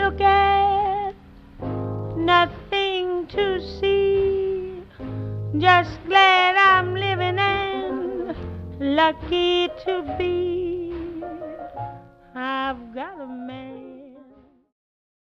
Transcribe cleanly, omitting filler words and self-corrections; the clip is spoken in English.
look at, nothing to see. Just glad I'm living and lucky to be. I've got a man